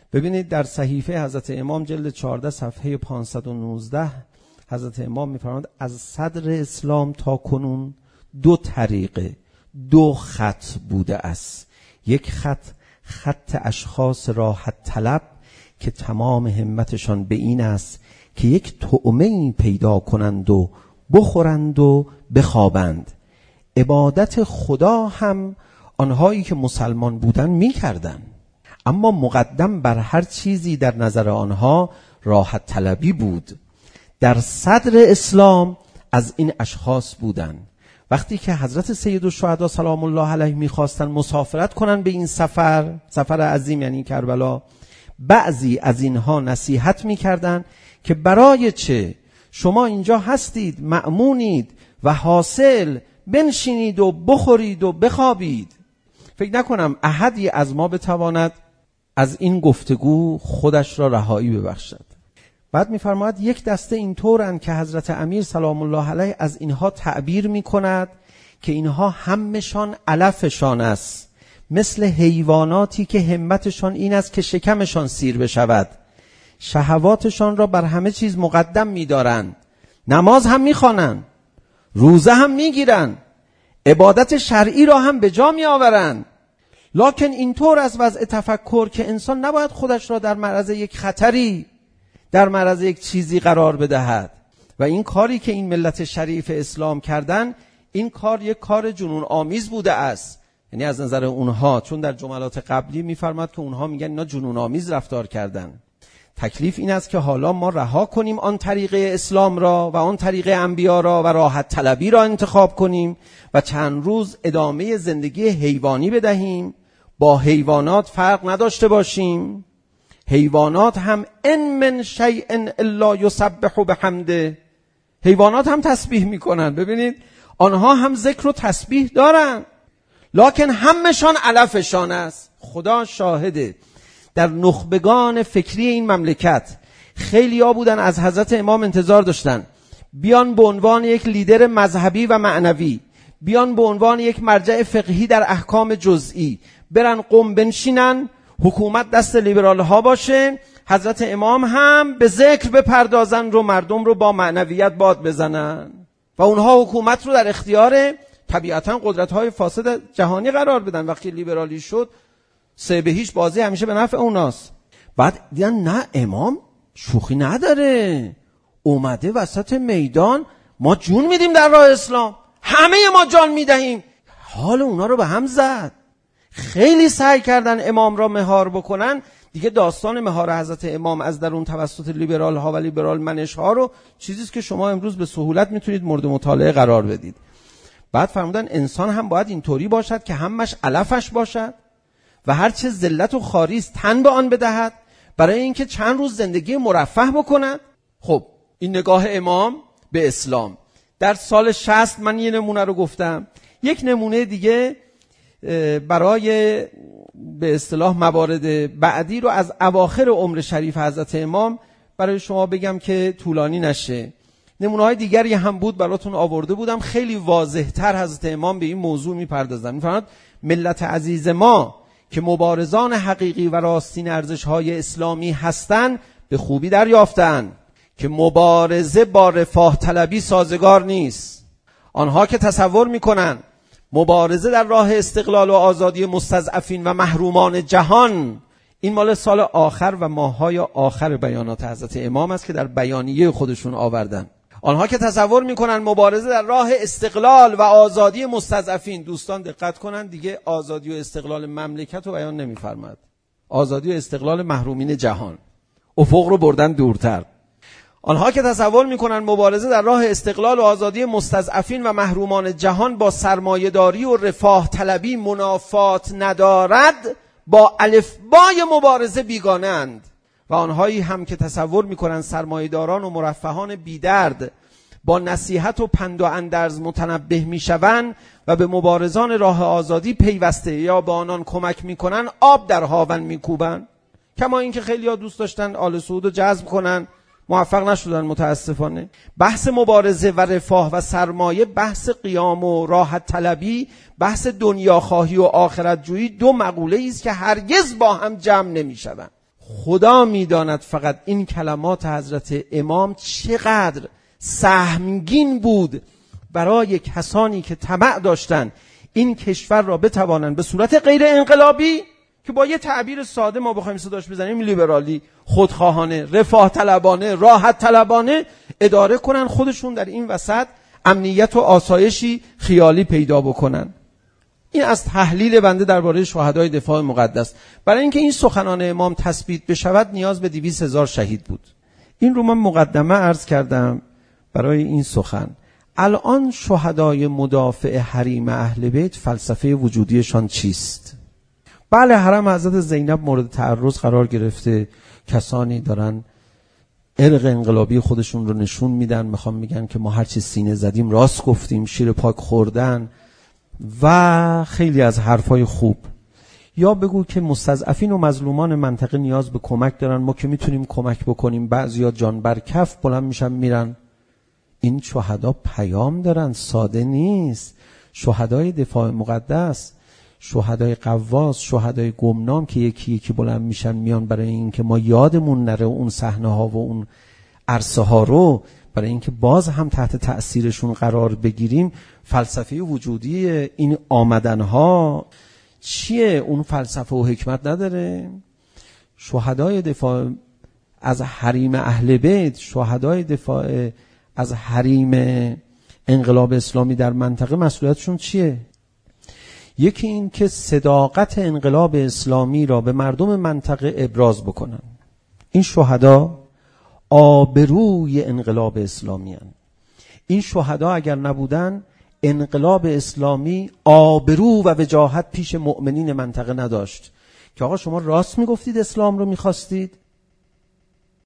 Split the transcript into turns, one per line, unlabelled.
ببینید در صحیفه حضرت امام جلد 14 صفحه 519 حضرت امام می‌فرماند از صدر اسلام تا کنون 2 طریقه 2 خط بوده است. یک خط اشخاص راحت طلب که تمام همتشان به این است که یک طعمه‌ای پیدا کنند و بخورند و بخوابند. عبادت خدا هم آنهایی که مسلمان بودن می‌کردند، اما مقدم بر هر چیزی در نظر آنها راحت طلبی بود. در صدر اسلام از این اشخاص بودن. وقتی که حضرت سیدالشهدا سلام الله علیه میخواستن مسافرت کنن به این سفر عظیم یعنی کربلا، بعضی از اینها نصیحت میکردن که برای چه شما اینجا هستید، مأمونید و حاصل بنشینید و بخورید و بخوابید. فکر نکنم احدی از ما بتواند از این گفتگو خودش را رهایی ببخشد. بعد می‌فرماید یک دسته اینطورن که حضرت امیر سلام الله علیه از اینها تعبیر می‌کند که اینها همشان علفشان است، مثل حیواناتی که همتشان این است که شکمشان سیر بشود، شهواتشان را بر همه چیز مقدم می‌دارند، نماز هم می‌خوانند، روزه هم می‌گیرند، عبادت شرعی را هم به جا می‌آورند، لکن اینطور از وضع تفکر که انسان نباید خودش را در معرض یک خطری، در معرض یک چیزی قرار بدهد. و این کاری که این ملت شریف اسلام کردن، این کار یک کار جنون آمیز بوده است. یعنی از نظر اونها، چون در جملات قبلی میفرماد که اونها میگن اینا جنون آمیز رفتار کردن. تکلیف این است که حالا ما رها کنیم آن طریقه اسلام را و آن طریقه انبیا را و راحت طلبی را انتخاب کنیم و چند روز ادامه زندگی حیوانی بدهیم، با حیوانات فرق نداشته باشیم. حیوانات هم ان من شیء الا یسبح بحمده، حیوانات هم تسبیح میکنن. ببینید آنها هم ذکر و تسبیح دارن، لکن همشان علفشان است. خدا شاهده در نخبگان فکری این مملکت خیلی ها بودن از حضرت امام انتظار داشتن بیان به عنوان یک لیدر مذهبی و معنوی، بیان به عنوان یک مرجع فقهی در احکام جزئی، برن قم بنشینن، حکومت دست لیبرال ها باشه، حضرت امام هم به ذکر بپردازن رو مردم رو با معنویت باد بزنن و اونها حکومت رو در اختیار طبیعتا قدرت های فاسد جهانی قرار بدن. وقتی لیبرالی شد 3-2 بازی همیشه به نفع اوناست. بعد دیدن نه، امام شوخی نداره، اومده وسط میدان، ما جون میدیم در راه اسلام، همه ما جان میدهیم. حال اونا رو به هم زد. خیلی سعی کردن امام را مهار بکنن. دیگه داستان مهار حضرت امام از درون توسط لیبرال ها و لیبرال منش ها رو چیزیست که شما امروز به سهولت میتونید مورد مطالعه قرار بدید. بعد فرمودن انسان هم باید اینطوری باشد که همش علفش باشد و هر چه ذلت و خاریست تن به آن بدهد برای اینکه چند روز زندگی مرفه بکند. خب این نگاه امام به اسلام. در سال 60 من یه نمونه رو گفتم. یک نمونه دیگه برای به اصطلاح موارد بعدی رو از اواخر عمر شریف حضرت امام برای شما بگم که طولانی نشه. نمونه‌های دیگری هم بود براتون آورده بودم، خیلی واضح‌تر حضرت امام به این موضوع می‌پردازن. می‌فرماد ملت عزیز ما که مبارزان حقیقی و راستین ارزش‌های اسلامی هستند به خوبی دریافتند که مبارزه با رفاه طلبی سازگار نیست. آنها که تصور می‌کنن مبارزه در راه استقلال و آزادی مستضعفین و محرومان جهان، این مال سال آخر و ماه‌های آخر بیانات حضرت امام است که در بیانیه خودشون آوردن. آنها که تصور میکنن مبارزه در راه استقلال و آزادی مستضعفین، دوستان دقت کنن دیگه آزادی و استقلال مملکت رو بیان نمیفرماد، آزادی و استقلال محرومین جهان، افق رو بردن دورتر. آنها که تصور میکنن مبارزه در راه استقلال و آزادی مستضعفین و محرومان جهان با سرمایه‌داری و رفاه طلبی منافات ندارد، با الفبای مبارزه بیگانه اند. و آنهایی هم که تصور میکنن سرمایه‌داران و مرفهان بیدرد با نصیحت و پند و اندرز متنبه میشوند و به مبارزان راه آزادی پیوسته یا به آنان کمک میکنن، آب در هاون میکوبن. کما اینکه خیلی‌ها دوست داشتن آل سعود رو جذب کنن، موفق نشدن متاسفانه. بحث مبارزه و رفاه و سرمایه، بحث قیام و راحت طلبی، بحث دنیاخواهی و آخرت جویی، دو مقوله است که هرگز با هم جمع نمیشوند. خدا میداند فقط این کلمات حضرت امام چقدر سهمگین بود برای کسانی که طمع داشتن این کشور را بتوانند به صورت غیر انقلابی، که با یه تعبیر ساده ما بخوایم صداش بزنیم لیبرالی، خودخواهانه، رفاه طلبانه، راحت طلبانه اداره کنن، خودشون در این وسط امنیت و آسایشی خیالی پیدا بکنن. این از تحلیل بنده درباره شهدای دفاع مقدس. برای اینکه این سخنان امام تثبیت بشود نیاز به 200,000 شهید بود. این رو من مقدمه عرض کردم برای این سخن. الان شهدای مدافع حریم اهل بیت فلسفه وجودیشان چیست؟ بله، حرم حضرت زینب مورد تعرض قرار گرفته، کسانی دارن ارق انقلابی خودشون رو نشون میدن، میخوام میگن که ما هرچی سینه زدیم راست گفتیم، شیر پاک خوردن و خیلی از حرفای خوب. یا بگو که مستضعفین و مظلومان منطقه نیاز به کمک دارن، ما که میتونیم کمک بکنیم. بعضیا جان بر کف بلند میشن میرن. این شهدا پیام دارن، ساده نیست. شهدای دفاع مقدس، شهدای قواس، شهدای گمنام که یکی یکی بلند میشن میان برای اینکه ما یادمون نره اون صحنه ها و اون عرصه ها رو، برای اینکه باز هم تحت تأثیرشون قرار بگیریم. فلسفه وجودی این آمدن ها چیه؟ اون فلسفه و حکمت نداره؟ شهدای دفاع از حریم اهل بیت، شهدای دفاع از حریم انقلاب اسلامی در منطقه مسئولیتشون چیه؟ یکی این که صداقت انقلاب اسلامی را به مردم منطقه ابراز بکنن. این شهدا آبروی انقلاب اسلامی هستند. این شهدا اگر نبودن انقلاب اسلامی آبرو و وجاهت پیش مؤمنین منطقه نداشت. که آقا شما راست میگفتید اسلام رو میخواستید،